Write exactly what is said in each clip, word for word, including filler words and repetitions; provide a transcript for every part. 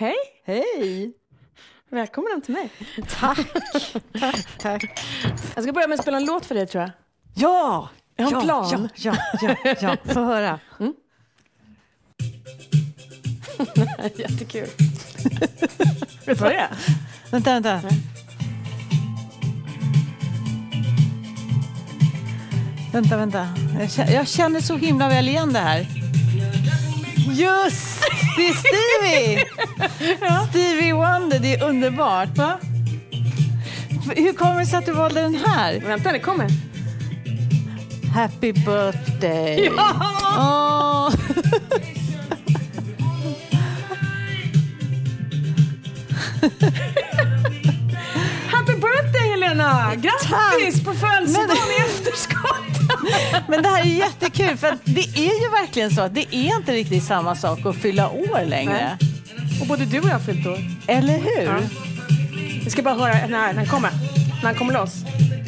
Hej! Hej! Välkommen hem till mig. Tack, tack, tack. Jag ska börja med att spela en låt för dig, tror jag. Ja! Jag har en ja, plan. Ja, ja, ja, ja. Få höra. Mm. Jättekul. Vet du vad det är? Vänta, vänta. Nej. Vänta, vänta. Jag känner, jag känner så himla väl igen det här. Just! Det är Stevie! ja. Stevie Wonder, det är underbart. Va? Hur kommer det sig att du valde den här? Vänta, det kommer. Happy birthday! Ja! Oh. Happy birthday, Helena! Grattis Tack. på födelsedagen i efterskott! Men det här är jättekul, för att det är ju verkligen så att det är inte riktigt samma sak att fylla år längre. Nej. Och både du och jag har fyllt år. Eller hur? Ja. Vi ska bara höra när den kommer. När den kommer loss.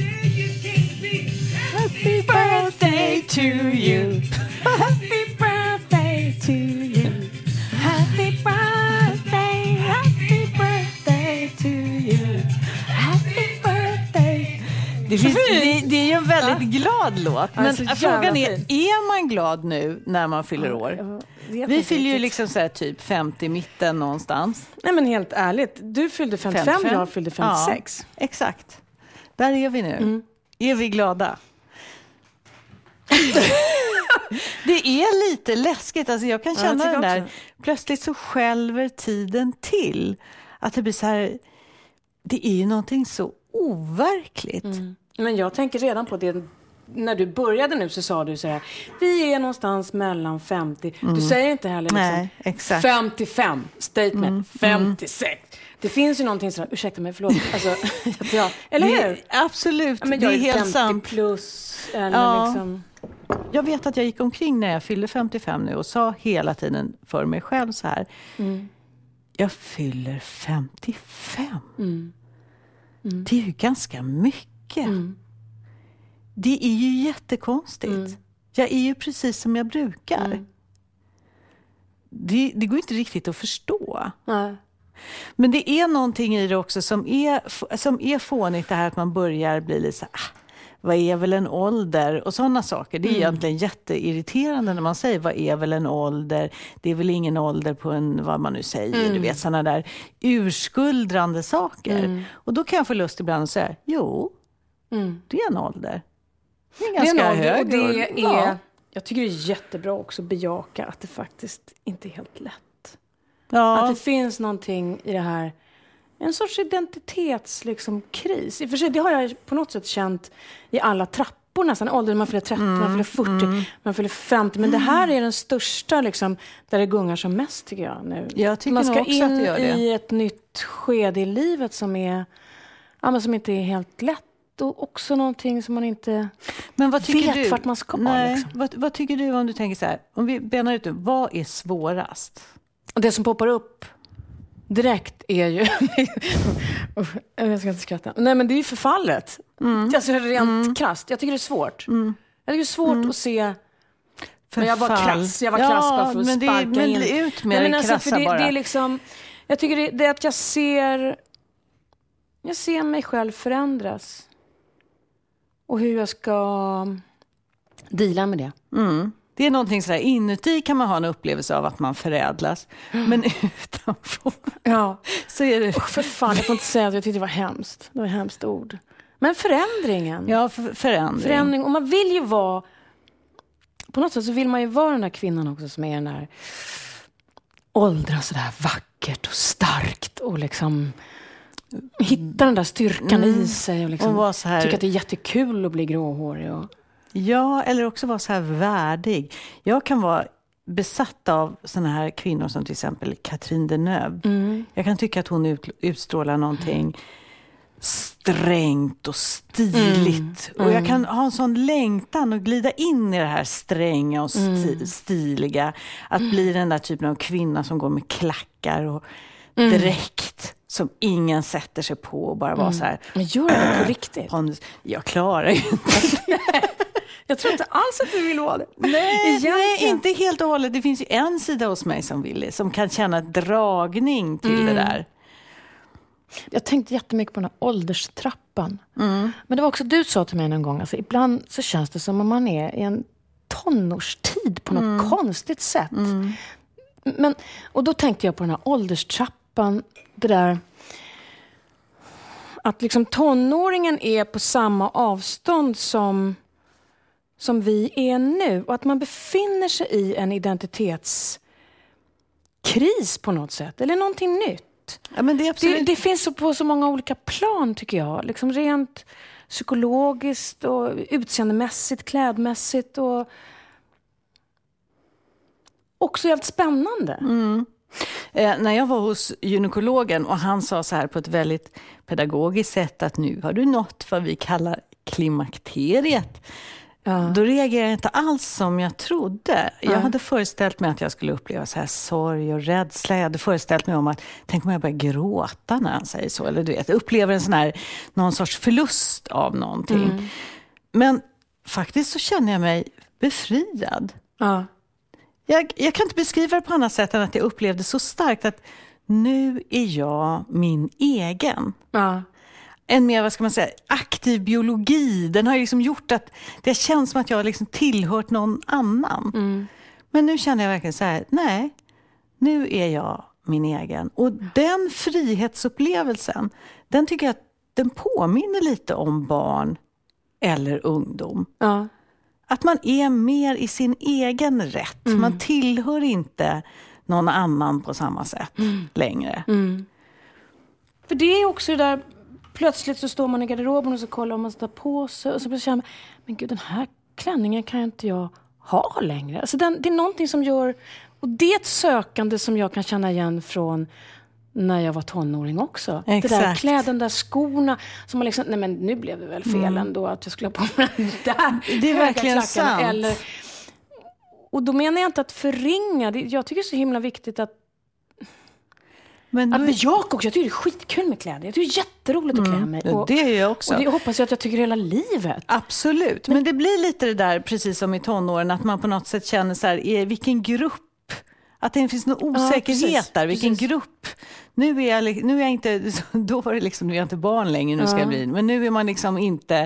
Happy birthday to you. Happy birthday to you. Happy birthday, happy birthday to you. Happy birthday. Det, finns, det, det är ju en väldigt glad låt. Men alltså, frågan är, fint. är man glad nu när man fyller ja, år? Vi fyller ju liksom så här typ femtio mitten någonstans. Nej, men helt ärligt. Du fyllde femtiofem, femtiofem. Jag fyllde femtiosex. Ja, exakt. Där är vi nu. Mm. Är vi glada? Det är lite läskigt. Alltså jag kan känna ja, den där. Också. Plötsligt så skälver tiden till. Att det blir så här. Det är ju någonting så overkligt. Mm. Men jag tänker redan på det. När du började nu så sa du så här. Vi är någonstans mellan femtio. Mm. Du säger inte heller liksom, nej, exakt. femtiofem. Statement. Mm. femtiosex. Det finns ju någonting sådär, ursäkta mig, förlåt. Alltså, ja. Eller hur? Det, absolut, ja, men det jag är helt femtio sant. Plus, eller ja. liksom. Jag vet att jag gick omkring när jag fyllde femtiofem nu och sa hela tiden för mig själv så här. Mm. Jag fyller femtiofem. Mm. Mm. Det är ju ganska mycket. Mm. Det är ju jättekonstigt. Mm. Jag är ju precis som jag brukar. Mm. Det, det går inte riktigt att förstå. Nej. Men det är någonting i det också som är, som är fånigt, det här att man börjar bli lite så ah, vad är väl en ålder? Och sådana saker. Det är mm. egentligen jätteirriterande när man säger vad är väl en ålder? Det är väl ingen ålder på en, vad man nu säger. Mm. Du vet, sådana där urskuldrande saker. Mm. Och då kan jag få lust ibland att säga, jo, mm. det är en ålder. Det är ganska det är en ålder, hög. Och det är, ja. Jag tycker det är jättebra också att bejaka att det faktiskt inte är helt lätt. Ja. Att det finns någonting i det här, en sorts identitetskris. Liksom, kris. I och för sig, det har jag på något sätt känt i alla trappor nästan. Ålder, man fyller trettio, mm, man fyller fyrtio, mm. man fyller femtio. Men det här är den största, liksom, där det gungar som mest, tycker jag nu. Jag tycker man ska också in att det gör det. I ett nytt skede i livet som, är, ja, men som inte är helt lätt. Och också någonting som man inte men vad tycker vet du? vart man ska. Nej, liksom. vad, vad tycker du om du tänker så här? Om vi benar ut det, vad är svårast? Det som poppar upp direkt är ju jag ska inte skratta. Nej, men det är ju förfallet. Mm. Alltså rent mm. krasst. Jag tycker det är svårt. Mm. Jag tycker det är svårt mm. att se. Men jag var krass. Jag var ja, krass bara för att men det, sparka men in. Men ut med Nej, det alltså, krassa det, bara. det är liksom, jag tycker det, det är att jag ser jag ser mig själv förändras. Och hur jag ska deala med det. Mm. Det är någonting sådär, inuti kan man ha en upplevelse av att man förädlas. Mm. Men utanför ja. så är det... Oh, för fan, jag får inte säga att jag tyckte det var hemskt. Det var ett hemskt ord. Men förändringen. Ja, för, förändring. Förändring. Och man vill ju vara... På något sätt så vill man ju vara den där kvinnan också som är den där... Åldra sådär vackert och starkt. Och liksom... Hitta den där styrkan mm. i sig. Och, liksom, och så här... tycka att det är jättekul att bli gråhårig och... Ja, eller också vara så här värdig. Jag kan vara besatt av såna här kvinnor som till exempel Catherine Deneuve. Mm. Jag kan tycka att hon ut, utstrålar någonting strängt och stiligt. Mm. Och jag kan ha en sån längtan och glida in i det här stränga och sti- mm. stiliga. Att mm. bli den där typen av kvinna som går med klackar och mm. dräkt. Som ingen sätter sig på och bara vara mm. så här. Men gör det på riktigt? Jag klarar ju inte det. Jag tror inte alls att du vill vara det. Nej, nej, inte helt och hållet. Det finns ju en sida hos mig som vill det, som kan känna dragning till mm. det där. Jag tänkte jättemycket på den här ålderstrappan. Mm. Men det var också du sa till mig någon gång, alltså, ibland så känns det som om man är i en tonårstid på något mm. konstigt sätt. Mm. Men, och då tänkte jag på den här ålderstrappan, det där att liksom tonåringen är på samma avstånd som, som vi är nu. Och att man befinner sig i en identitetskris på något sätt. Eller någonting nytt. Ja, men det, är absolut... det, det finns så på så många olika plan tycker jag. Liksom rent psykologiskt och utseendemässigt, klädmässigt. Och också jävligt spännande. Mm. Eh, när jag var hos gynekologen och han sa så här på ett väldigt pedagogiskt sätt att nu har du nått vad vi kallar klimakteriet. Ja. Då reagerade jag inte alls som jag trodde. Jag ja. hade föreställt mig att jag skulle uppleva så här sorg och rädsla. Jag hade föreställt mig om att, tänk om jag börjar gråta när han säger så. Eller du vet, upplever en sån här, någon sorts förlust av någonting. Mm. Men faktiskt så känner jag mig befriad. Ja. Jag, jag kan inte beskriva det på annat sätt än att jag upplevde så starkt att nu är jag min egen. Ja. En mer, vad ska man säga, aktiv biologi. Den har liksom gjort att det känns som att jag har liksom tillhört någon annan. Mm. Men nu känner jag verkligen så här, nej, nu är jag min egen. Och den frihetsupplevelsen, den tycker jag att den påminner lite om barn eller ungdom. Ja. Att man är mer i sin egen rätt. Mm. Man tillhör inte någon annan på samma sätt mm. längre. Mm. För det är också det där, plötsligt så står man i garderoben och så kollar man sig på sig och så känner man, men gud, den här klänningen kan inte jag ha längre. Alltså den, det är någonting som gör, och det är ett sökande som jag kan känna igen från när jag var tonåring också. Exakt. Det där kläden, där skorna som man liksom, nej men nu blev det väl fel mm. ändå att jag skulle ha på mig den där. Det är verkligen sant. Eller, och då menar jag inte att förringa, det, jag tycker det är så himla viktigt att men att du... bejaka också. Jag tycker det är skitkul med kläder. Jag tycker det är jätteroligt mm. att klä mig. Och, det är jag också. Och det hoppas jag att jag tycker hela livet. Absolut. Men, men det blir lite det där, precis som i tonåren, att man på något sätt känner så här, i vilken grupp, att det finns någon osäkerhet ja, där. Vilken precis. grupp. Nu är, jag, nu är jag inte, då var det liksom, nu är jag inte barn längre, nu ska ja. jag bli. Men nu är man liksom inte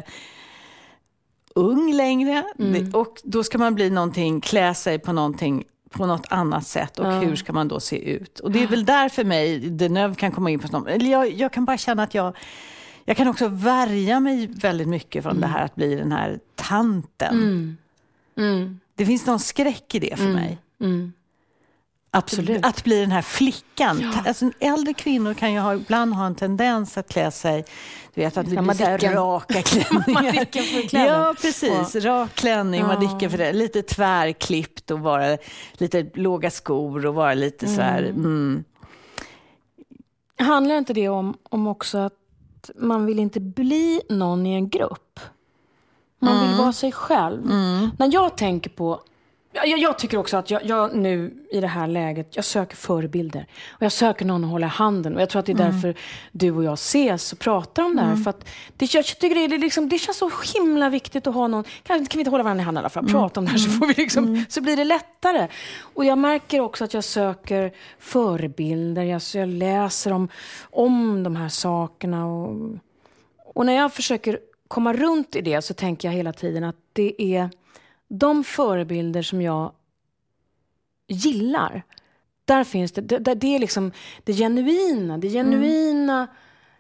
ung längre. Mm. Och då ska man bli någonting, klä sig på någonting på något annat sätt. Och ja. hur ska man då se ut? Och det är väl där för mig det nu kan komma in på sånt. Eller jag, jag kan bara känna att jag jag kan också värja mig väldigt mycket från mm. det här att bli den här tanten. Mm. Mm. Det finns någon skräck i det för mm. mig. Mm. Absolut. Att, att bli den här flickan. Ja. Alltså, äldre kvinnor kan ju ha, ibland ha en tendens att klä sig, du vet, att det blir så här raka klänningar. Ja, precis. Ja. Rak klänning, ja. Madicken för det. Lite tvärklippt och vara lite låga skor och vara lite mm. så här. Mm. Handlar inte det om, om också att man vill inte bli någon i en grupp? Man mm. vill vara sig själv. Mm. När jag tänker på Jag, jag tycker också att jag, jag nu i det här läget, jag söker förebilder. Och jag söker någon att hålla handen. Och jag tror att det är mm. därför du och jag ses och pratar om det här. Mm. För att det, jag tycker det, är liksom, det känns så himla viktigt att ha någon. Kan, kan vi inte hålla varandra i handen i alla fall? Mm. Prata om det här så, får vi liksom, mm. så blir det lättare. Och jag märker också att jag söker förebilder. Jag, jag läser om, om de här sakerna. Och, och när jag försöker komma runt i det så tänker jag hela tiden att det är de förebilder som jag gillar, där finns det, det, det är liksom det genuina, det genuina mm.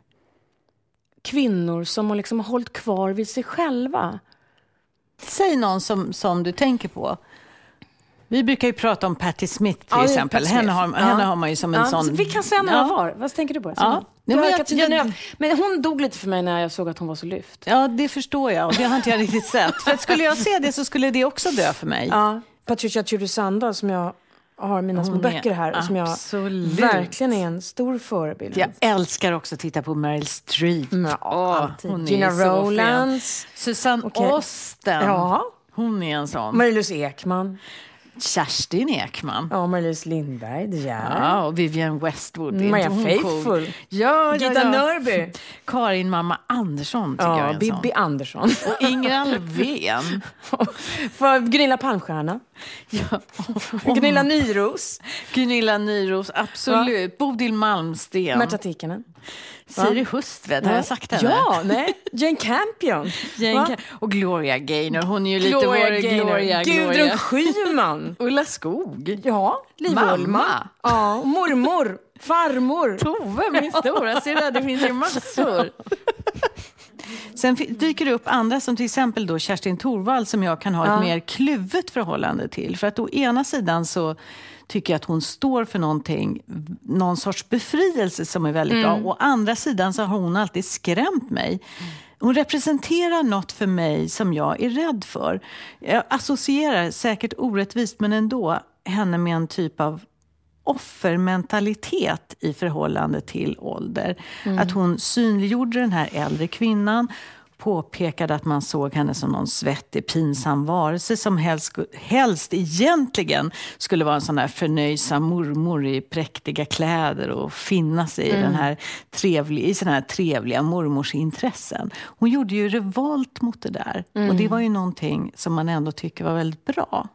kvinnor som har liksom hållit kvar vid sig själva. Säg någon som, som du tänker på. Vi brukar ju prata om Patti Smith till ja, exempel. Smith. Henne, har, ja. henne har man ju som en ja, sån... Så vi kan säga några ja. var. Vad tänker du på? Ja. Du men, jag, jag, jag, men hon dog lite för mig när jag såg att hon var så lyft. Ja, det förstår jag. Och det har inte jag riktigt sett. För skulle jag se det så skulle det också dö för mig. Ja. Patricia Churusanda som jag har mina små böcker här. Och som jag absolut. verkligen är en stor förebild. Jag älskar också att titta på Meryl Streep. Ja, oh, Gina Rowlands. Susanne okay. Osten. Ja. Hon är en sån. Marie-Louise Ekman. Kerstin Ekman. Ja, Marie-Louise Lindberg, det är. Ja, och Vivienne Westwood. Maja Faithfull. Ja, Gita ja, ja. Nörby. Karin mamma Andersson tycker ja, jag är en Bibi sån. Andersson. Och Ingrid Alvén. För Gunilla Palmstierna. Ja. Gunilla Nyros. Gunilla Nyros, absolut. Ja. Bodil Malmsten. Märta Tikkanen. Siri Hustvedt, har jag sagt henne? Ja, nej. Jane Campion. Jane Cam- och Gloria Gaynor, hon är ju Gloria lite vår Gaynor. Gloria. Gudrun Gloria. Schyman. Ulla Skog. Ja, Liv Mamma. Ullman. Ja, och mormor. Farmor. Tove, min stora syrra, det finns ju massor. Sen dyker det upp andra som till exempel då Kerstin Thorvall som jag kan ha ett ja. mer kluvet förhållande till. För att å ena sidan så tycker jag att hon står för någonting, någon sorts befrielse som är väldigt mm. bra. Å andra sidan så har hon alltid skrämt mig. Hon representerar något för mig som jag är rädd för. Jag associerar säkert orättvist men ändå henne med en typ av offermentalitet i förhållande till ålder. Mm. Att hon synliggjorde den här äldre kvinnan, påpekade att man såg henne som någon svettig, pinsam varelse som helst, helst egentligen skulle vara en sån här förnöjsam mormor i präktiga kläder och finna sig mm. i, den här trevliga, i såna här trevliga mormors intressen. Hon gjorde ju revolt mot det där. Mm. Och det var ju någonting som man ändå tycker var väldigt bra.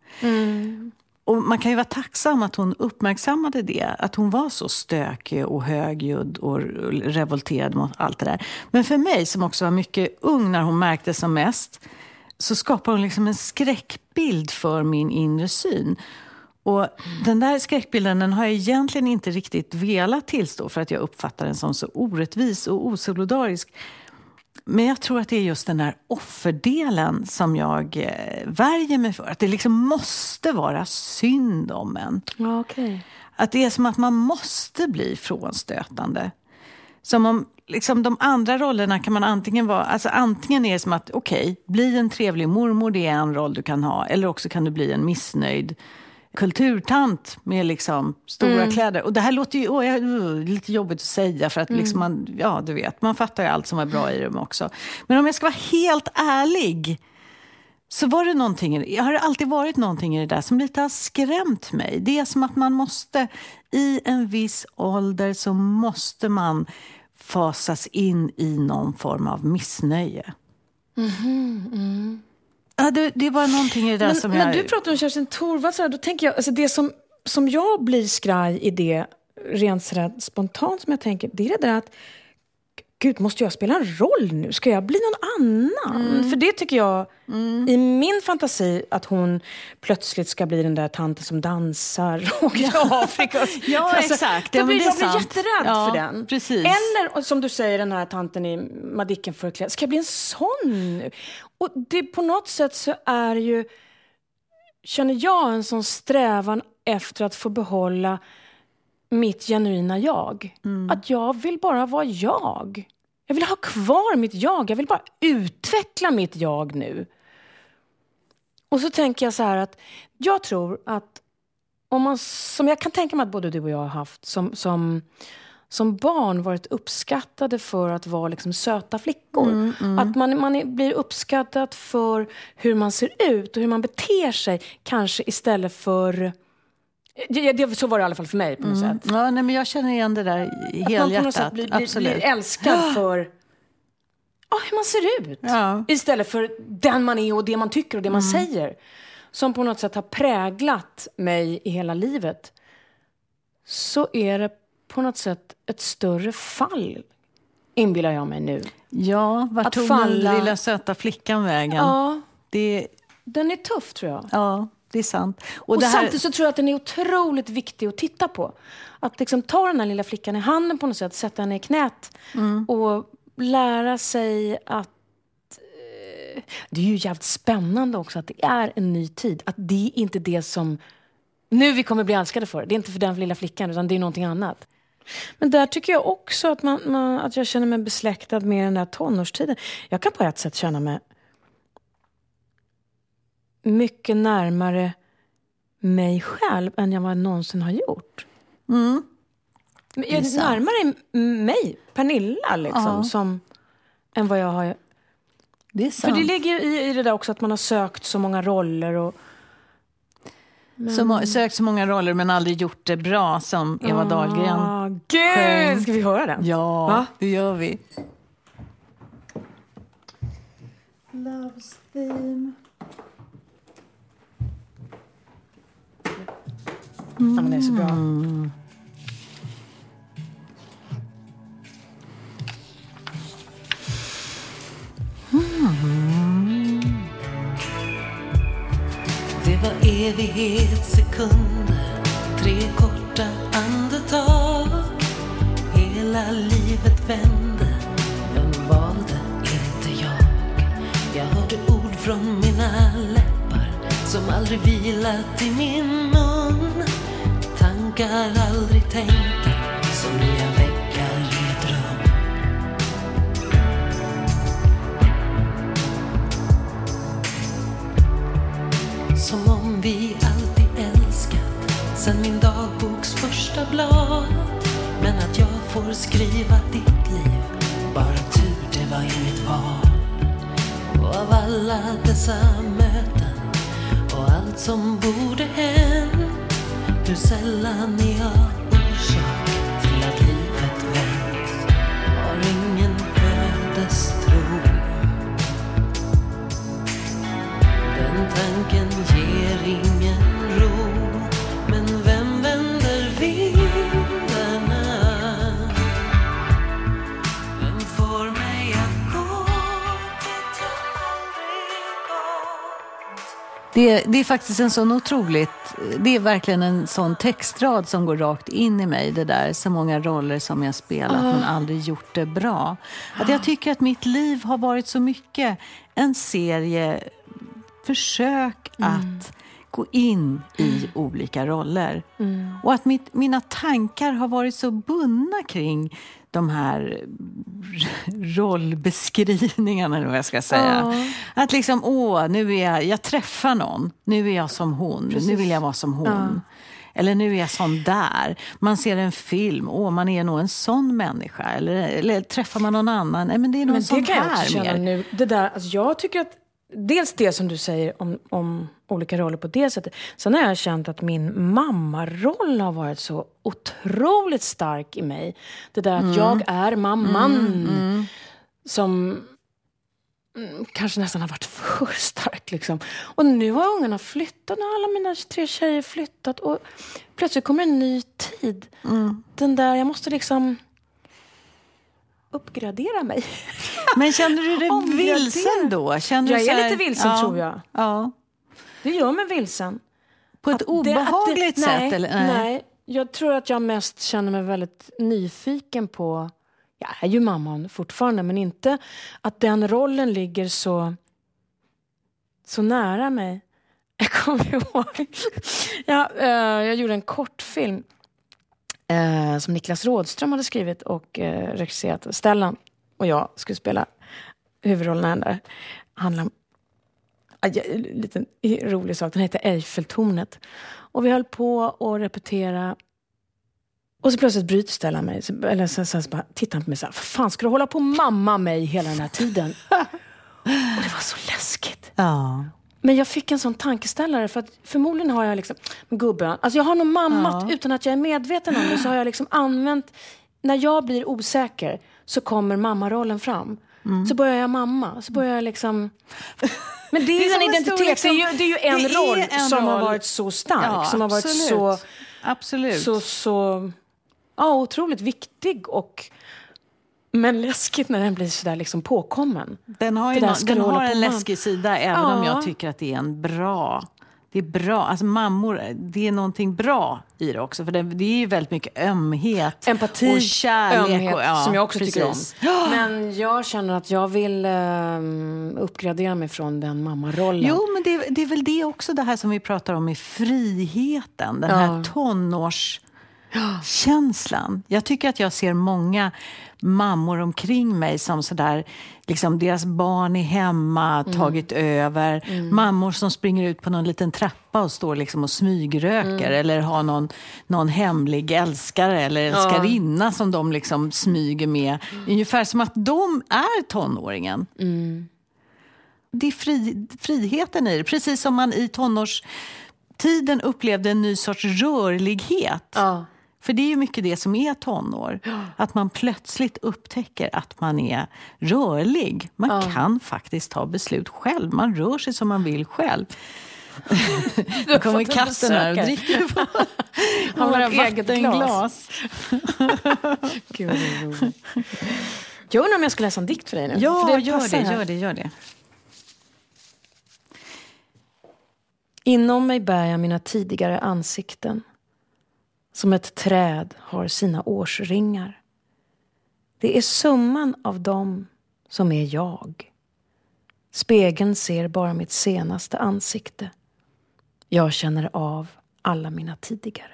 Mm. Och man kan ju vara tacksam att hon uppmärksammade det. Att hon var så stökig och högljudd och revolterad mot allt det där. Men för mig som också var mycket ung när hon märkte som mest, så skapade hon liksom en skräckbild för min inre syn. Och den där skräckbilden den har jag egentligen inte riktigt velat tillstå för att jag uppfattar den som så orättvis och osolidarisk. Men jag tror att det är just den här offerdelen som jag eh, värjer mig för. Att det liksom måste vara synd om en. Ja, okay. Att det är som att man måste bli frånstötande. Som om liksom, de andra rollerna kan man antingen vara... Alltså antingen är det som att, okej, okay, bli en trevlig mormor, det är en roll du kan ha. Eller också kan du bli en missnöjd kulturtant med liksom stora mm. kläder. Och det här låter ju oh, jag, uh, lite jobbigt att säga för att mm. liksom man, ja du vet, man fattar ju allt som är bra i dem också. Men om jag ska vara helt ärlig så var det någonting, jag har alltid varit någonting i det där som lite har skrämt mig. Det är som att man måste, i en viss ålder så måste man fasas in i någon form av missnöje. Mm-hmm. Mm. Ja, det, det var någonting i det där men, som men jag... Men du pratar om Kerstin Thorvall så här, då tänker jag, alltså det som, som jag blir skraj i det, rent så där spontant som jag tänker, det är det där att gud, måste jag spela en roll nu? Ska jag bli någon annan? Mm. För det tycker jag, mm. i min fantasi, att hon plötsligt ska bli den där tanten som dansar och i Afrika. Ja, alltså, exakt. Ja, blir, jag blir sant. jätterädd ja, för den. Precis. Eller, som du säger, den här tanten i Madicken förklädd. Ska jag bli en sån nu? Och det på något sätt så är ju, känner jag en sån strävan efter att få behålla mitt genuina jag. Mm. Att jag vill bara vara jag. Jag vill ha kvar mitt jag. Jag vill bara utveckla mitt jag nu. Och så tänker jag så här att jag tror att om man, som jag kan tänka mig att både du och jag har haft som, som, som barn varit uppskattade för att vara liksom söta flickor. Mm, mm. Att man, man är, blir uppskattad för hur man ser ut och hur man beter sig. Kanske istället för... Det, det, så var det i alla fall för mig på något mm. sätt. Ja, nej, men jag känner igen det där helhjärtat. Att man på något sätt blir, blir, blir älskad för oh, hur man ser ut. Ja. Istället för den man är och det man tycker och det man mm. säger. Som på något sätt har präglat mig i hela livet. Så är det på något sätt ett större fall, inbillar jag mig nu. Ja, vart att tog falla... den lilla söta flickan vägen? Ja, det... den är tuff tror jag. Ja. Det är sant. Och, och och det här... samtidigt så tror jag att den är otroligt viktig att titta på. Att liksom ta den här lilla flickan i handen på något sätt, sätta henne i knät mm. och lära sig att eh, det är ju jävligt spännande också att det är en ny tid. Att det är inte det som nu vi kommer bli älskade för. Det är inte för den lilla flickan utan det är någonting annat. Men där tycker jag också att, man, man, att jag känner mig besläktad med den där tonårstiden. Jag kan på ett sätt känna mig mycket närmare mig själv än jag någonsin har gjort. Mm. Jag är närmare mig, Pernilla, liksom, ja. som, än vad jag har... Det är sant. För det ligger i, i det där också att man har sökt så många roller och... Men... Så, sökt så många roller men aldrig gjort det bra som Eva oh, Dahlgren. Gud! Ska vi höra den? Ja, Va? det gör vi. Love's theme. Mm. Ja, men det är så bra. Mm. Det var evighetssekunder, tre korta andetag. Hela livet vände, vem valde inte jag? Jag hörde ord från mina läppar som aldrig vilat i min mun. Tankar aldrig tänkta som nya väggar i ett rum. Som om vi alltid älskat sen min dagboks första blad. Men att jag får skriva ditt liv, bara tur det var inget val. Och av alla dessa möten och allt som borde hänt, hur sällan är jag orsak till att livet vänt. Har ingen ödestro. Den tanken ger ingen ro. Men vem vänder vindarna? Vem får mig att gå dit jag aldrig gått? Det, det är faktiskt en sån otroligt, det är verkligen en sån textrad som går rakt in i mig, det där, så många roller som jag spelat men aldrig gjort det bra. Att jag tycker att mitt liv har varit så mycket en serie försök mm. att gå in i olika roller. Mm. Och att mitt, mina tankar har varit så bundna kring de här rollbeskrivningarna, eller vad jag ska säga. Oh. Att liksom, åh, nu är jag, jag träffar någon. Nu är jag som hon. Precis. Nu vill jag vara som hon. Oh. Eller nu är jag sån där. Man ser en film. Åh, man är nog en sån människa. Eller, eller träffar man någon annan. Nej, men det är nog en sån här. Men det kan jag också känna nu. Det där, alltså jag tycker att dels det som du säger om, om olika roller på det sättet. Sen har jag känt att min mammaroll har varit så otroligt stark i mig. Det där att mm. jag är mamman. Mm, mm. Som mm, kanske nästan har varit för stark. Liksom. Och nu har ungarna flyttat. Nu har alla mina tre tjejer flyttat. Och plötsligt kommer en ny tid. Mm. Den där, jag måste liksom uppgradera mig. Men känner du dig vilsen då? Känner jag du är här, lite vilsen, ja, tror jag. Ja. Det gör mig vilsen. På ett att obehagligt det, det, sätt? Nej, eller? Nej. nej, jag tror att jag mest känner mig väldigt nyfiken på... Jag är ju mamman fortfarande, men inte att den rollen ligger så, så nära mig. Jag kommer ihåg... ja, uh, jag gjorde en kortfilm uh, som Niklas Rådström hade skrivit och uh, regisserat. Stellan och jag skulle spela huvudrollen där. Handlar om en liten rolig sak. Den heter Eiffeltornet. Och vi höll på att repetera. Och så plötsligt bryter Stellan mig. Så, eller så, så, så bara tittar han på mig så här. För fan, ska du hålla på mamma mig hela den här tiden? Och det var så läskigt. Ja. Men jag fick en sån tankeställare. För att förmodligen har jag liksom... Gubben. Alltså jag har nog mammat ja. utan att jag är medveten om det. Så har jag liksom använt... När jag blir osäker så kommer mammarollen fram. Mm. Så börjar jag mamma. Så börjar jag liksom... Men det är, det är en identitet. Liksom, det, är ju, det är ju en det roll en som roll. har varit så stark. Ja, som har varit absolut. så... Absolut. Så, så ja, otroligt viktig och... Men läskigt när den blir så där liksom påkommen. Den har, ju någon, den har en läskig sida, även ja. om jag tycker att det är en bra... Det är bra, alltså mammor, det är någonting bra i det också. För det, det är ju väldigt mycket ömhet. Empati, och kärlek. Ömhet, och, ja, som jag också precis. tycker om. Men jag känner att jag vill um, uppgradera mig från den mammarollen. Jo, men det, det är väl det också, det här som vi pratar om i friheten. Den ja. här tonårskänslan. Jag tycker att jag ser många mammor omkring mig som sådär, liksom deras barn är hemma, mm. tagit över. Mm. Mammor som springer ut på någon liten trappa och står liksom och smygröker. Mm. Eller har någon, någon hemlig älskare eller älskarinna ja. som de liksom smyger med. Mm. Ungefär som att de är tonåringen. Mm. Det är fri, friheten i det. Precis som man i tonårs... tiden upplevde en ny sorts rörlighet. Ja. För det är ju mycket det som är tonår. Ja. Att man plötsligt upptäcker att man är rörlig. Man ja. kan faktiskt ta beslut själv. Man rör sig som man vill själv. Nu kommer katten här och dricker på. Han har ett eget glas. glas. Gud, vad är roligt. Jag undrar om jag ska läsa en dikt för dig nu. Ja, för det gör det, gör det, gör det. Inom mig bär jag mina tidigare ansikten. Som ett träd har sina årsringar. Det är summan av dem som är jag. Spegeln ser bara mitt senaste ansikte. Jag känner av alla mina tidigare.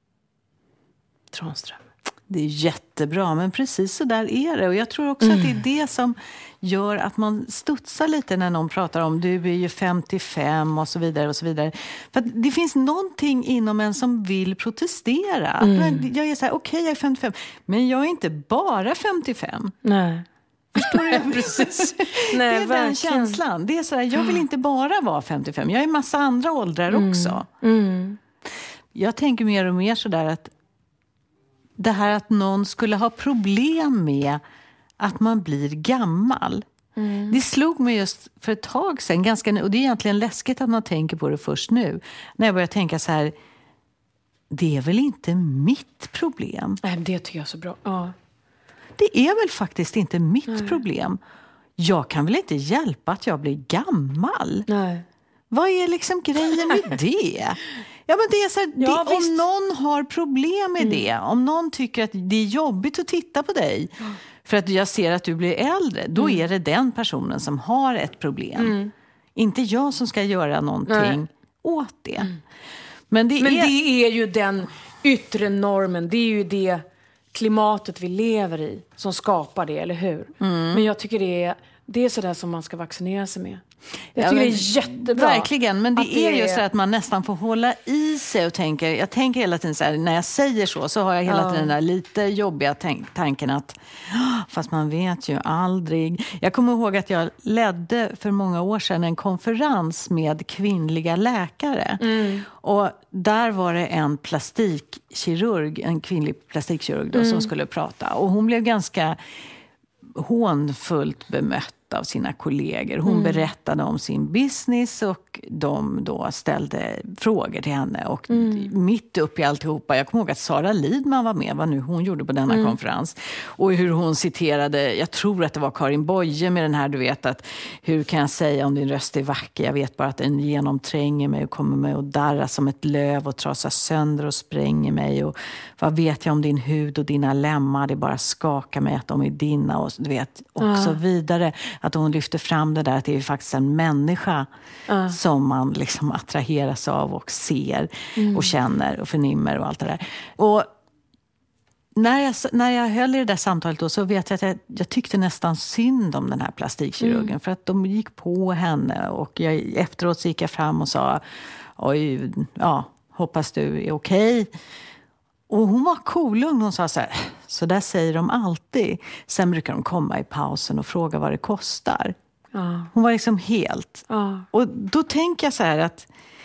Tranström. Det är jättebra, men precis så där är det. Och jag tror också mm. att det är det som gör att man studsar lite när någon pratar om du är ju femtiofem och så vidare och så vidare. För att det finns någonting inom en som vill protestera. Mm. Jag är så här, okej okay, jag är femtiofem, men jag är inte bara femtiofem. Nej. Förstår du? Precis. Nej, det är verkligen. Den känslan. Det är så här, jag vill inte bara vara femtiofem. Jag är en massa andra åldrar mm. också. Mm. Jag tänker mer och mer så där att det här att någon skulle ha problem med att man blir gammal. Mm. Det slog mig just för ett tag sedan. Ganska, och det är egentligen läskigt att man tänker på det först nu. När jag börjar tänka så här. Det är väl inte mitt problem? Nej, det tycker jag är så bra. Ja. Det är väl faktiskt inte mitt Nej. problem. Jag kan väl inte hjälpa att jag blir gammal? Nej. Vad är liksom grejen med det? Ja, men det är så här, ja, det, om någon har problem med mm. det, om någon tycker att det är jobbigt att titta på dig mm. för att jag ser att du blir äldre, då mm. är det den personen som har ett problem. Mm. Inte jag som ska göra någonting Nej. åt det. Mm. Men, det, men är... det är ju den yttre normen, det är ju det klimatet vi lever i som skapar det, eller hur? Mm. Men jag tycker det är, det är sådär som man ska vaccinera sig med. Jag tycker ja, men, det är jättebra. Verkligen, men det är, det är ju så att man nästan får hålla i sig och tänka, jag tänker hela tiden så här, när jag säger så så har jag hela ja. tiden den där lite jobbiga tänk, tanken att fast man vet ju aldrig. Jag kommer ihåg att jag ledde för många år sedan en konferens med kvinnliga läkare. Mm. Och där var det en plastikkirurg, en kvinnlig plastikkirurg då, mm. som skulle prata. Och hon blev ganska hånfullt bemött av sina kollegor. Hon mm. berättade om sin business och de då ställde frågor till henne. Och mm. mitt upp i alltihopa, jag kommer ihåg att Sara Lidman var med, vad nu hon gjorde på denna mm. konferens. Och hur hon citerade, jag tror att det var Karin Boye med den här, du vet att hur kan jag säga om din röst är vacker? Jag vet bara att den genomtränger mig och kommer mig att darra som ett löv och trasar sönder och spränger mig. Och vad vet jag om din hud och dina lemmar? Det bara skakar mig att de är dina och du vet, och ja. så vidare. Att hon lyfter fram det där att det är faktiskt en människa uh. som man liksom attraheras av och ser mm. och känner och förnimmer och allt det där. Och när jag, när jag höll i det där samtalet då, så vet jag att jag, jag tyckte nästan synd om den här plastikkirurgen mm. för att de gick på henne och jag, efteråt så gick jag fram och sa oj, ja, hoppas du är okej. Och hon var coolugn. Hon sa så här, så där säger de alltid. Sen brukar de komma i pausen och fråga vad det kostar. Ja. Hon var liksom helt. Ja. Och då tänker jag så här att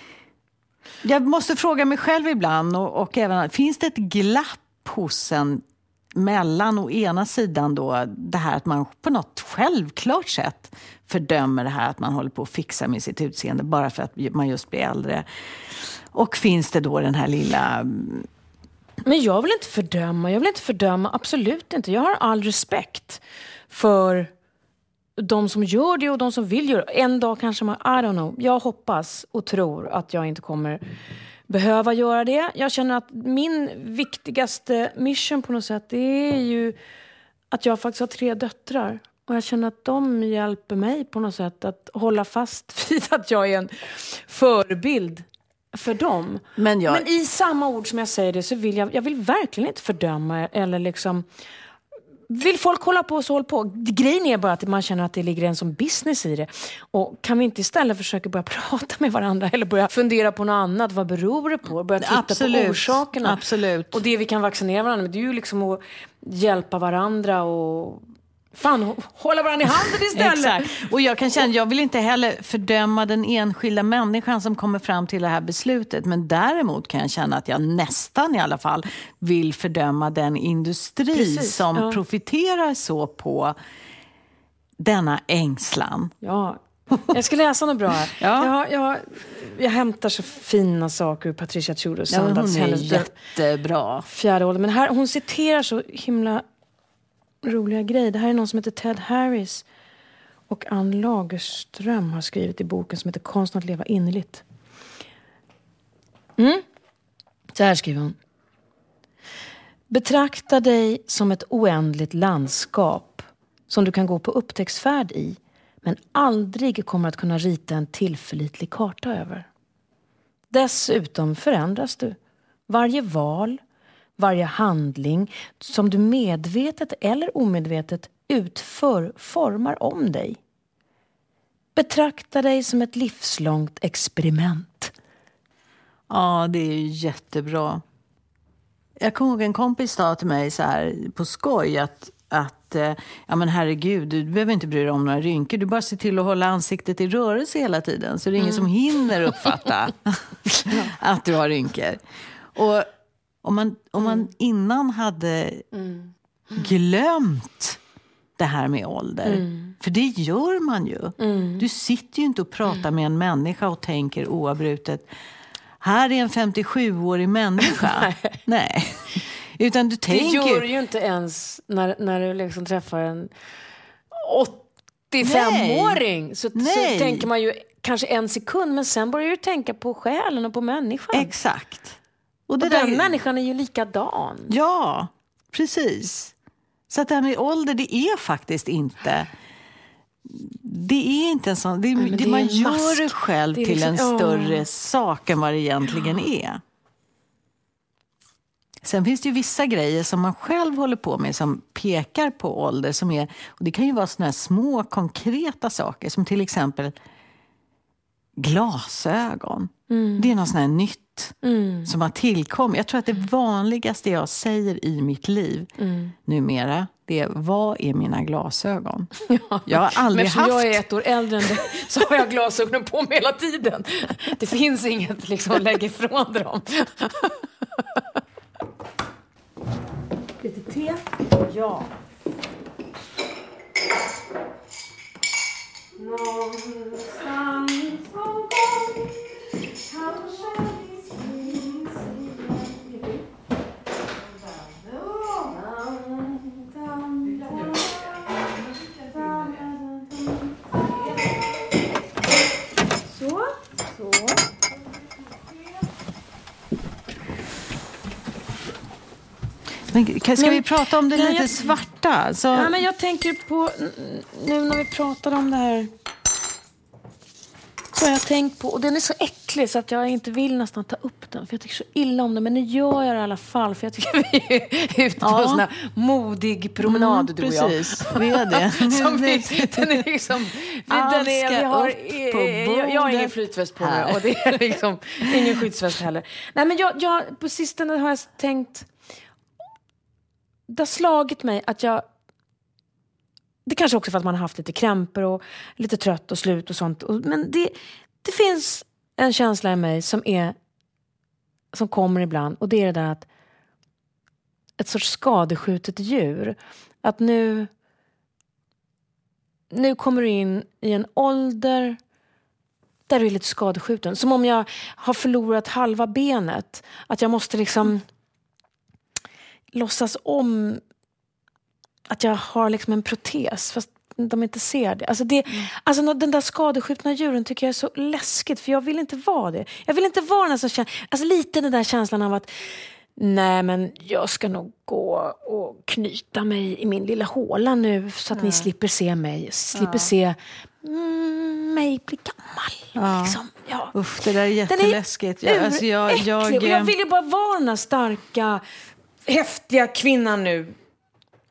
jag måste fråga mig själv ibland och, och även, finns det ett glapp hos en mellan å ena sidan då det här att man på något självklart sätt fördömer det här att man håller på att fixa med sitt utseende bara för att man just blir äldre. Och finns det då den här lilla... Men jag vill inte fördöma, jag vill inte fördöma, absolut inte. Jag har all respekt för de som gör det och de som vill göra det. En dag kanske man, I don't know, jag hoppas och tror att jag inte kommer behöva göra det. Jag känner att min viktigaste mission på något sätt, det är ju att jag faktiskt har tre döttrar. Och jag känner att de hjälper mig på något sätt att hålla fast vid att jag är en förebild för dem. Men, jag... Men i samma ord som jag säger det så vill jag, jag vill verkligen inte fördöma eller liksom, vill folk hålla på så håll på. Grejen är bara att man känner att det ligger en som business i det. Och kan vi inte istället försöka börja prata med varandra eller börja fundera på något annat? Vad beror det på? Börja titta Absolut. på orsakerna. Absolut. Och det vi kan vaccinera varandra med, det är ju liksom att hjälpa varandra och fan, hålla varandra i handen istället. Exakt. Och jag kan känna, jag vill inte heller fördöma den enskilda människan som kommer fram till det här beslutet. Men däremot kan jag känna att jag nästan i alla fall vill fördöma den industri Precis, som ja. profiterar så på denna ängslan. Ja, jag ska läsa något bra här. ja. jag, jag, jag hämtar så fina saker ur Patricia Tjurus ja, hon är hennes jättebra. Fjärde ålder. Men här, hon citerar så himla roliga grejer. Det här är någon som heter Ted Harris och Ann Lagerström har skrivit i boken som heter Konsten att leva innerligt. Mm. Så här skriver hon. Betrakta dig som ett oändligt landskap som du kan gå på upptäcktsfärd i, men aldrig kommer att kunna rita en tillförlitlig karta över. Dessutom förändras du. Varje val, varje handling som du medvetet eller omedvetet utför formar om dig. Betrakta dig som ett livslångt experiment. Ja, det är ju jättebra. Jag kommer ihåg en kompis sa till mig så här på skoj att, att ja men herregud, du behöver inte bry dig om några rynkor. Du bara ser till att hålla ansiktet i rörelse hela tiden. Så det är ingen mm. som hinner uppfatta att du har rynkor. Och om man, om man mm. innan hade mm. glömt det här med ålder. Mm. För det gör man ju. Mm. Du sitter ju inte och pratar mm. med en människa och tänker oavbrutet. Här är en femtiosjuårig människa. Nej. Utan du tänker... Det gör ju inte ens när, när du liksom träffar en åttiofemåring. Så, så tänker man ju kanske en sekund. Men sen börjar du tänka på själen och på människan. Exakt. Och, det och den där... människan är ju likadan. Ja, precis. Så att det här med ålder, det är faktiskt inte... Det är inte en sån... Det, Nej, det, det man gör mask. det själv det till liksom, en större oh. sak än vad det egentligen ja. är. Sen finns det ju vissa grejer som man själv håller på med som pekar på ålder. Som är, och det kan ju vara såna här små konkreta saker som till exempel glasögon. Mm. Det är något sån här nytt mm. som har tillkommit. Jag tror att det vanligaste jag säger i mitt liv mm. numera, det är, vad är mina glasögon? Ja. Jag har aldrig Men haft... jag är ett år äldre än det, så har jag glasögonen på mig hela tiden. Det finns inget liksom att lägga ifrån dem. Lite te? Ja. Någonstans någon gång kanske vi syns igen. Så, så. Men, ska men, vi prata om det lite jag, svarta? Så... Ja, men jag tänker på, nu när vi pratar om det här, så har jag tänkt på, och den är så äcklig så att jag inte vill nästan ta upp den, för jag tycker så illa om den, men nu gör jag det i alla fall, för jag tycker vi är ute på ja. en sån här modig promenad, mm, du och jag. Precis, vi är det. Som vi, den är liksom, den är, vi har, jag, jag har ingen flytväst på mig, och det är liksom ingen skyddsväst heller. Nej, men jag, jag, på sistone har jag tänkt, det har slagit mig att jag, det kanske också för att man har haft lite krämpor och lite trött och slut och sånt, men det, det finns en känsla i mig som är, som kommer ibland, och det är det där att ett sorts skadeskjutet djur, att nu nu kommer du in i en ålder där du är lite skadeskjuten, som om jag har förlorat halva benet, att jag måste liksom låtsas om att jag har liksom en protes, fast de inte ser det. Alltså, det, mm. alltså den där skadeskjutna djuren tycker jag är så läskigt, för jag vill inte vara det. Jag vill inte vara den som känner, alltså lite den där känslan av att nej, men jag ska nog gå och knyta mig i min lilla håla nu, så att mm. ni slipper se mig, slipper ja. se mm, mig bli gammal. Ja. Liksom. Ja. Uff, det där är jätteläskigt. Den är jag, alltså jag, jag, jag vill ju bara vara den här starka, häftiga kvinnan nu.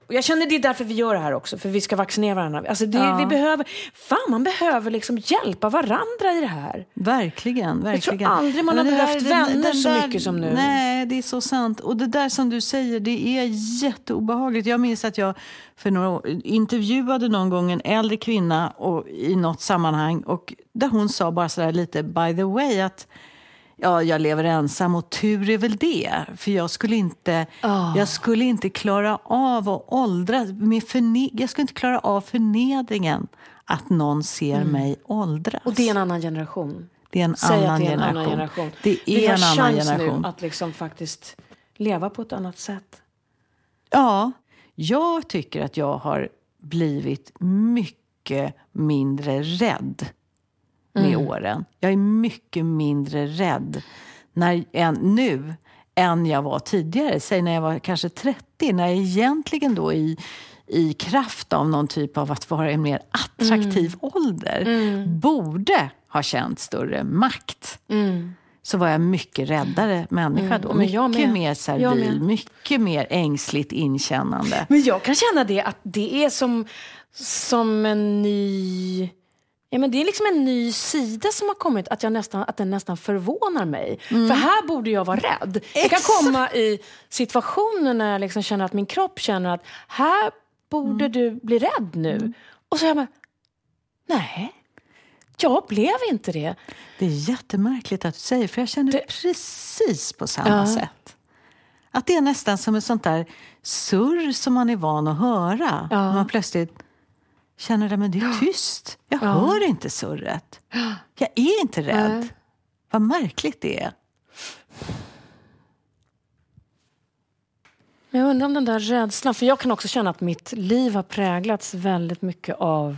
Och jag känner det är därför vi gör det här också. För vi ska vaccinera varandra. Alltså det, ja. vi behöver, fan man behöver liksom hjälpa varandra i det här. Verkligen, verkligen. Jag tror aldrig man har behövt där, vänner den, den så där, mycket som nu. Nej, det är så sant. Och det där som du säger, det är jätteobehagligt. Jag minns att jag för några år intervjuade någon gång en äldre kvinna och, i något sammanhang. Och där hon sa bara sådär lite by the way att ja, jag lever ensam och tur är väl det. För jag skulle inte, oh. jag skulle inte klara av att åldras. Med förne- jag skulle inte klara av förnedringen att någon ser mm. mig åldras. Och det är en annan generation. Det är en, Säg annan, att det är en generation. annan generation. Det är Vi en har annan chans generation. Nu att liksom faktiskt leva på ett annat sätt. Ja, jag tycker att jag har blivit mycket mindre rädd med mm. åren. Jag är mycket mindre rädd när, än, nu än jag var tidigare. Säg när jag var kanske trettio. När jag egentligen då i, i kraft av någon typ av att vara en mer attraktiv mm. ålder mm. borde ha känt större makt. Mm. Så var jag mycket räddare människa då. Mm. Mycket mer servil, mycket mer ängsligt inkännande. Men jag kan känna det att det är som, som en ny... Ja, men det är liksom en ny sida som har kommit att, jag nästan, att den nästan förvånar mig. Mm. För här borde jag vara rädd. Exakt. Jag kan komma i situationer när jag liksom känner att min kropp känner att här borde mm. du bli rädd nu. Mm. Och så är jag bara, nej, jag blev inte det. Det är jättemärkligt att du säger, för jag känner det... precis på samma ja. sätt. Att det är nästan som ett sånt där surr som man är van att höra. Ja. Man plötsligt... känner det, men det är tyst. Jag ja. hör inte surret. Jag är inte rädd. Nej. Vad märkligt det är. Jag undrar om den där rädslan. För jag kan också känna att mitt liv har präglats väldigt mycket av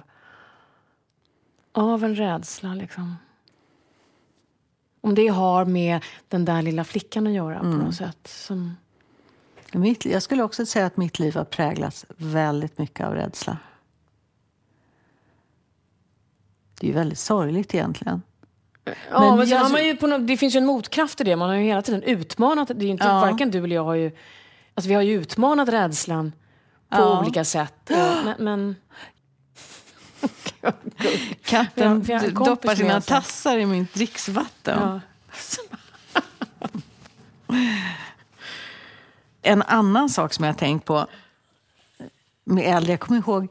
av en rädsla. Liksom. Om det har med den där lilla flickan att göra mm. på något sätt. Som... Mitt, jag skulle också säga att mitt liv har präglats väldigt mycket av rädsla. Det är ju väldigt sorgligt egentligen. Ja, men, men sen har man ju på något, det finns ju en motkraft i det. Man har ju hela tiden utmanat. Det är ju inte, ja. varken du eller jag har ju... Alltså vi har ju utmanat rädslan på ja. olika sätt. Men... men katten doppar sina tassar i mitt dricksvatten. Ja. En annan sak som jag har tänkt på med äldre, jag kommer ihåg...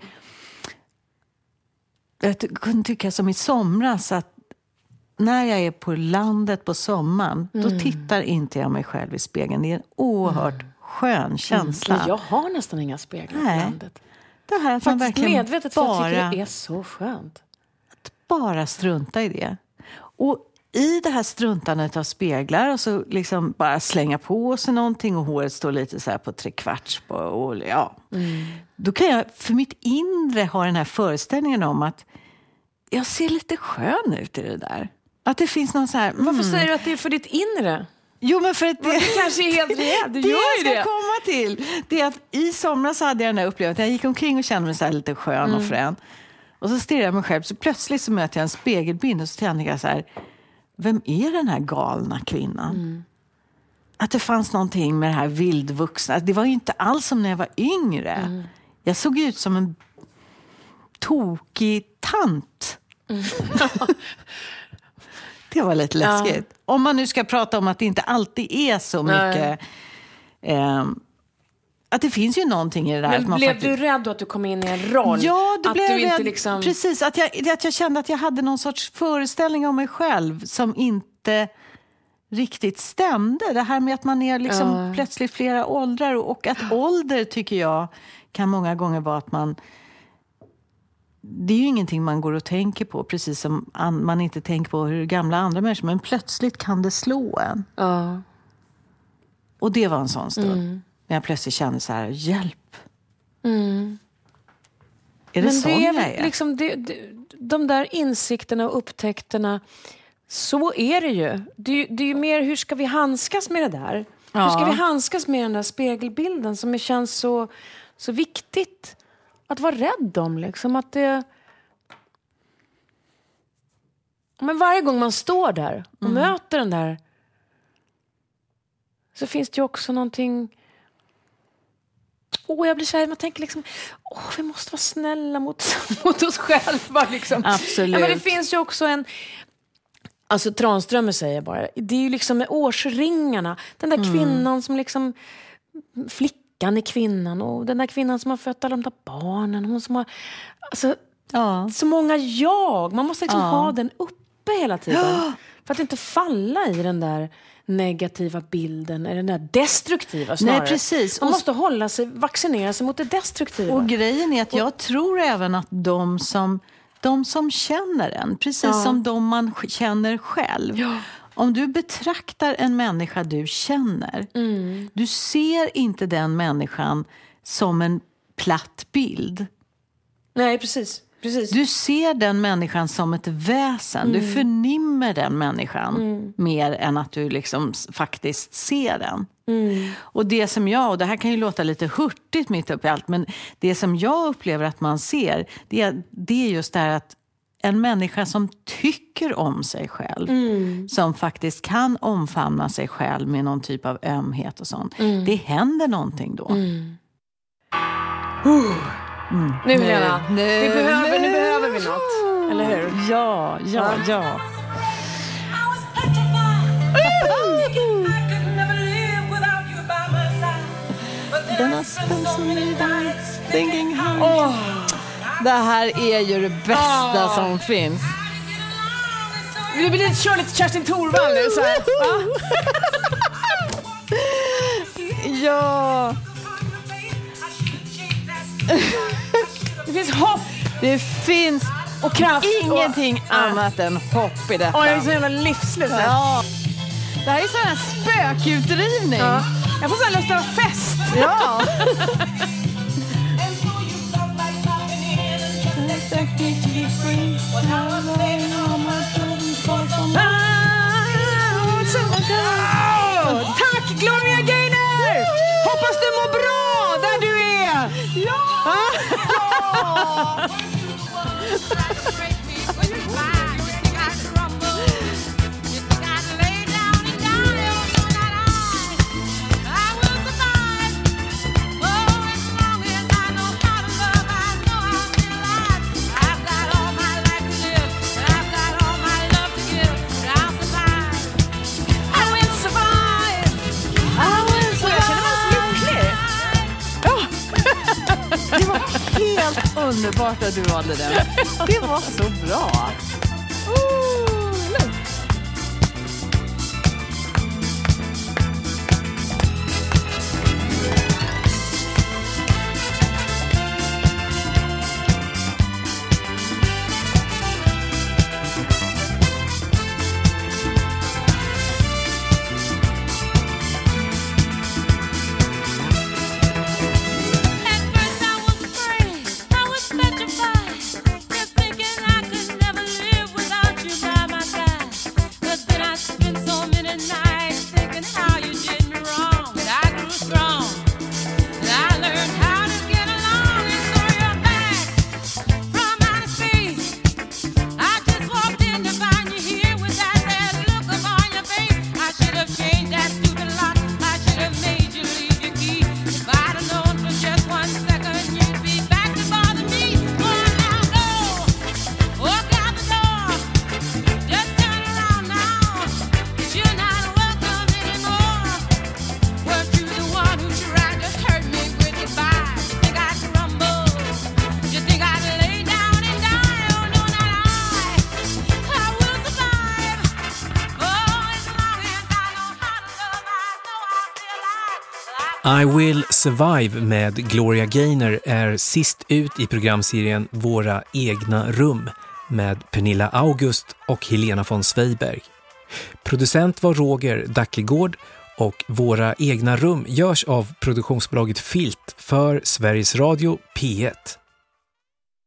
Jag kunde tycka som i somras att när jag är på landet på sommaren mm. då tittar inte jag mig själv i spegeln. Det är en oerhört mm. skön känsla. Mm. Jag har nästan inga speglar Nej. i landet. Det här att man verkligen medvetet bara, för jag tycker det är så skönt. Att bara strunta i det. Och i det här struntandet av speglar och så liksom bara slänga på sig någonting och håret står lite så här på tre kvarts på, och ja. Mm. Då kan jag för mitt inre ha den här föreställningen om att jag ser lite skön ut i det där. Att det finns någon så här... Mm. Varför säger du att det är för ditt inre? Jo, men för att det, det kanske är helt rejält. Det, det jag ska det. komma till. Det är att i somras hade jag den här upplevelsen. Jag gick omkring och kände mig så här lite skön mm. och frän. Och så stirrade jag mig själv. Så plötsligt så möter jag en spegelbild och så tänker jag så här... Vem är den här galna kvinnan? Mm. Att det fanns någonting med det här vildvuxna. Det var ju inte alls som när jag var yngre. Mm. Jag såg ut som en tokig tant. Mm. Det var lite läskigt. Ja. Om man nu ska prata om att det inte alltid är så mycket... Eh, att det finns ju någonting i det där. Men att man blev faktiskt... du rädd att du kom in i en roll? Ja, det att blev du rädd. Inte liksom... Precis, att jag, att jag kände att jag hade någon sorts föreställning om mig själv som inte riktigt stämde. Det här med att man är liksom uh. plötsligt flera åldrar. Och att ålder, tycker jag, kan många gånger vara att man... Det är ju ingenting man går och tänker på, precis som man inte tänker på hur gamla andra människor, men plötsligt kan det slå en. Uh. Och det var en sån stund. Mm. När jag plötsligt kände så här, hjälp. Mm. Är det men sån det är jag är? liksom det, det, de där insikterna och upptäckterna, så är det ju. Det, det är ju mer, hur ska vi handskas med det där? Ja. Hur ska vi handskas med den där spegelbilden som känns så, så viktigt att vara rädd om, liksom, att det... Men varje gång man står där och mm. möter den där, så finns det ju också någonting Åh, jag blir kär, man tänker liksom, åh, vi måste vara snälla mot, mot oss själva liksom. Absolut. Ja, men det finns ju också en, alltså Tranströmer säger bara, det är ju liksom med årsringarna, den där mm. kvinnan som liksom, flickan är kvinnan och den där kvinnan som har fött alla de där barnen, hon som har, alltså, ja. så många jag, man måste liksom ja. ha den uppe hela tiden, ja. för att inte falla i den där negativa bilden, eller den där destruktiva snarare. Nej, precis. Man måste hålla sig, vaccinera sig mot det destruktiva. Och grejen är att jag och, tror även att de som, de som känner en, precis ja. som de man känner själv. Ja. Om du betraktar en människa du känner, mm. du ser inte den människan som en platt bild. Nej, precis. Precis. Du ser den människan som ett väsen. Mm. Du förnimmer den människan mm. mer än att du liksom faktiskt ser den. Mm. Och det som jag, och det här kan ju låta lite hurtigt mitt upp i allt, men det som jag upplever att man ser, det är, det är just det här att en människa som tycker om sig själv, mm. som faktiskt kan omfamna sig själv med någon typ av ömhet och sånt. Mm. Det händer någonting då. Mm. Uh. Mm. Nu Helena, nu, vi behöver, nu. nu behöver vi något. Eller hur? Ja, ja, ja. Oh, det här är ju det bästa oh. som finns. Vi vill lite köra lite Kerstin Thorvall nu så här. Ja. Det finns hopp. Det finns och kraft. Ingenting och, annat äh. än hopp i detta. Åh, det är så jävla livsligt. Ja. Det här är sån här spökutdrivning. Ja. Jag får så lust att ha fest. Ja. oh, tack Gloria Gaynor. Hoppas du mår bra där du är. Ja. Ja. Helt underbart att du valde den. Det var så bra. I Will Survive med Gloria Gaynor är sist ut i programserien Våra egna rum med Pernilla August och Helena von Sveiberg. Producent var Roger Dackegård och Våra egna rum görs av produktionsbolaget Filt för Sveriges Radio P ett.